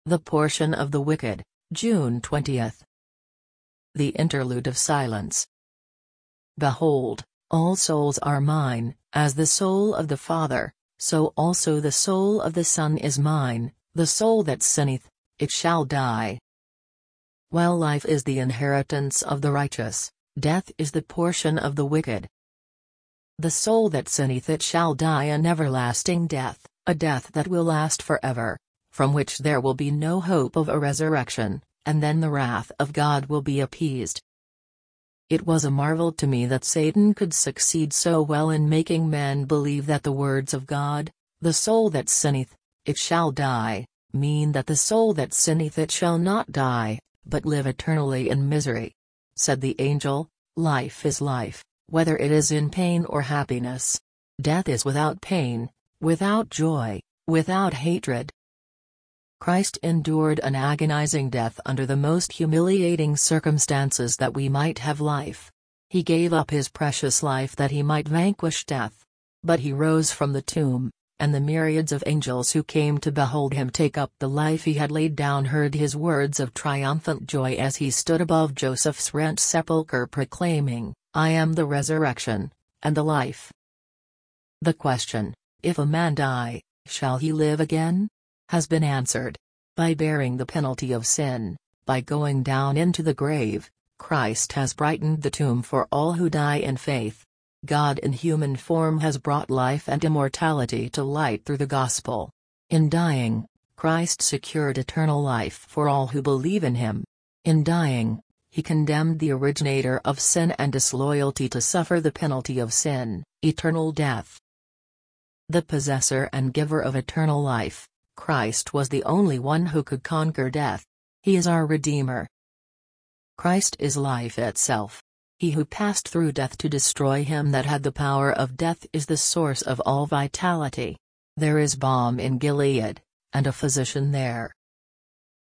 The Portion of the Wicked, June 20th. The Interlude of Silence. Behold, all souls are mine, as the soul of the Father, so also the soul of the Son is mine, the soul that sinneth, it shall die. While life is the inheritance of the righteous, death is the portion of the wicked. The soul that sinneth it shall die an everlasting death, a death that will last forever, from which there will be no hope of a resurrection, and then the wrath of God will be appeased. It was a marvel to me that Satan could succeed so well in making men believe that the words of God, "The soul that sinneth, it shall die," mean that the soul that sinneth it shall not die, but live eternally in misery. Said the angel, "Life is life, whether it is in pain or happiness. Death is without pain, without joy, without hatred." Christ endured an agonizing death under the most humiliating circumstances that we might have life. He gave up his precious life that he might vanquish death. But he rose from the tomb, and the myriads of angels who came to behold him take up the life he had laid down heard his words of triumphant joy as he stood above Joseph's rent sepulchre proclaiming, "I am the resurrection, and the life." The question, if a man die, shall he live again? Has been answered. By bearing the penalty of sin, by going down into the grave, Christ has brightened the tomb for all who die in faith. God in human form has brought life and immortality to light through the gospel. In dying, Christ secured eternal life for all who believe in him. In dying, he condemned the originator of sin and disloyalty to suffer the penalty of sin, eternal death. The possessor and giver of eternal life, Christ was the only one who could conquer death. He is our Redeemer. Christ is life itself. He who passed through death to destroy him that had the power of death is the source of all vitality. There is balm in Gilead, and a physician there.